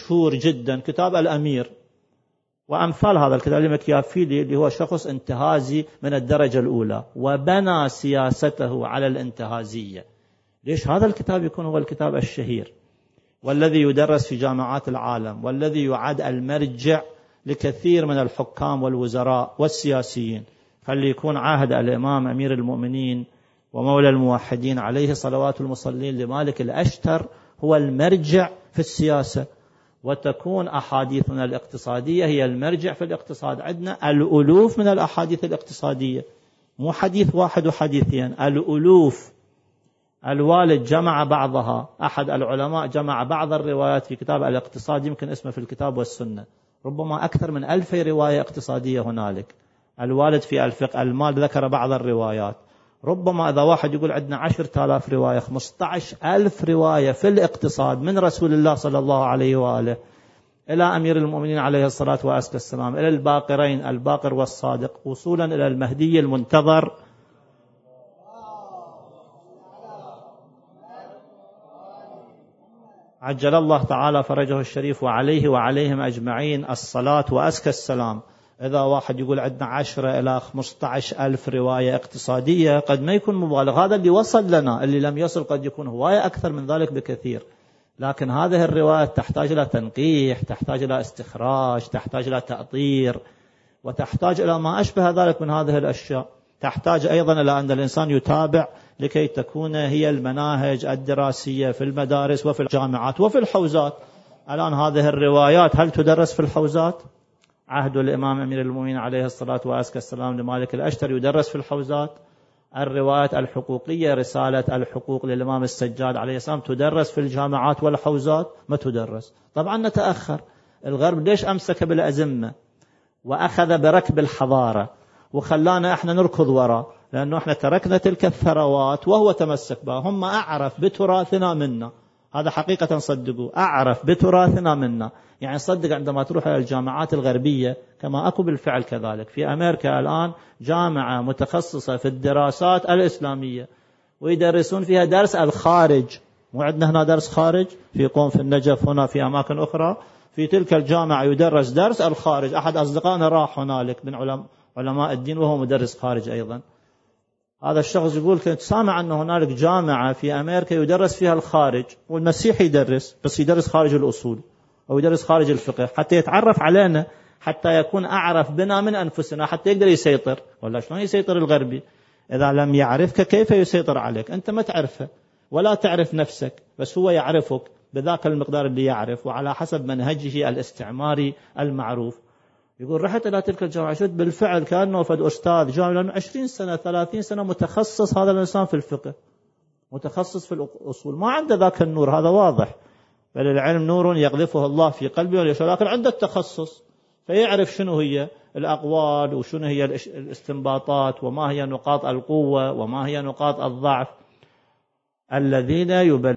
مشهور جدا كتاب الأمير وأمثال هذا الكتاب لمكيافيلي، اللي هو شخص انتهازي من الدرجة الأولى وبنى سياسته على الانتهازية. ليش هذا الكتاب يكون هو الكتاب الشهير والذي يدرس في جامعات العالم والذي يعد المرجع لكثير من الحكام والوزراء والسياسيين؟ خلي يكون عهد الإمام أمير المؤمنين ومولى الموحدين عليه صلوات المصلين لمالك الأشتر هو المرجع في السياسة، وتكون أحاديثنا الاقتصادية هي المرجع في الاقتصاد. عندنا الألوف من الأحاديث الاقتصادية، مو حديث واحد وحديثين، الألوف. الوالد جمع بعضها، أحد العلماء جمع بعض الروايات في كتاب الاقتصاد، يمكن اسمه في الكتاب والسنة، ربما أكثر من 1000 رواية اقتصادية هنالك. الوالد في الفقه المال ذكر بعض الروايات، ربما إذا واحد يقول عندنا 10,000 رواية، 15,000 رواية في الاقتصاد من رسول الله صلى الله عليه وآله إلى أمير المؤمنين عليه الصلاة والسلام، إلى الباقرين الباقر والصادق، وصولا إلى المهدي المنتظر عجل الله تعالى فرجه الشريف، وعليه وعليهم أجمعين الصلاة وأزكى السلام. إذا واحد يقول عندنا 10 إلى 15,000 رواية اقتصادية قد ما يكون مبالغ، هذا اللي وصل لنا، اللي لم يصل قد يكون هواية أكثر من ذلك بكثير. لكن هذه الروايات تحتاج إلى تنقيح، تحتاج إلى استخراج، تحتاج إلى تأطير، وتحتاج إلى ما أشبه ذلك من هذه الأشياء. تحتاج أيضا إلى أن الإنسان يتابع لكي تكون هي المناهج الدراسية في المدارس وفي الجامعات وفي الحوزات. الآن هذه الروايات هل تدرس في الحوزات؟ عهد الإمام أمير المؤمنين عليه الصلاة والسلام لمالك الأشتر يدرس في الحوزات. الروايات الحقوقية، رسالة الحقوق للإمام السجاد عليه السلام، تدرس في الجامعات والحوزات؟ ما تدرس. طبعا نتأخر. الغرب ليش أمسك بالأزمة وأخذ بركب الحضارة وخلانا إحنا نركض وراء؟ لأنه إحنا تركنا تلك الثروات وهو تمسك بها. هم أعرف بتراثنا منا، هذا حقيقة صدقوا، أعرف بتراثنا منا. يعني صدق عندما تروح إلى الجامعات الغربية، كما أكو بالفعل كذلك في أمريكا الآن جامعة متخصصة في الدراسات الإسلامية ويدرسون فيها درس الخارج. مو عندنا هنا درس خارج في قوم، في النجف، هنا في أماكن أخرى. في تلك الجامعة يدرس درس الخارج. أحد أصدقائنا راح هنالك من علماء الدين وهو مدرس خارج أيضا. هذا الشخص يقول كنت سامع أن هنالك جامعة في أمريكا يدرس فيها الخارج، والمسيح يدرس، بس يدرس خارج الأصول أو يدرس خارج الفقه حتى يتعرف علينا، حتى يكون أعرف بنا من أنفسنا، حتى يقدر يسيطر. ولا شلون يسيطر الغربي؟ إذا لم يعرفك كيف يسيطر عليك؟ أنت ما تعرفه ولا تعرف نفسك، بس هو يعرفك بذاك المقدار اللي يعرف وعلى حسب منهجه الاستعماري المعروف. يقول رحت إلى تلك الجامعة، شفت بالفعل كأنه فد أستاذ جامعة، لأنه 20 سنة 30 سنة متخصص هذا الإنسان في الفقه، متخصص في الأصول، ما عنده ذاك النور، هذا واضح. بل العلم نور يقذفه الله في قلبه وليشاء، لكن عنده التخصص فيعرف شنو هي الأقوال وشنو هي الاستنباطات وما هي نقاط القوة وما هي نقاط الضعف. الذين